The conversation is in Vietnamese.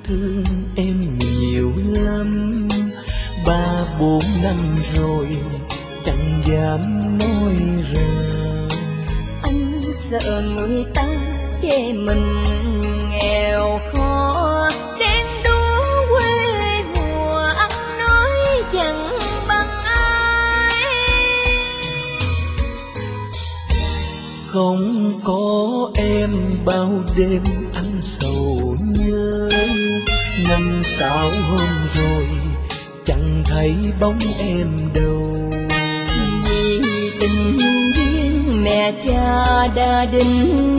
thương em nhiều lắm, 3-4 năm rồi chẳng dám nói ra. Anh sợ người ta chê mình nghèo khó, đen đúa quê mùa ăn nói chẳng bằng ai. Không có em bao đêm anh sầu nhớ, 5-6 hôm rồi chẳng thấy bóng em đâu. Vì tình duyên mẹ cha đã định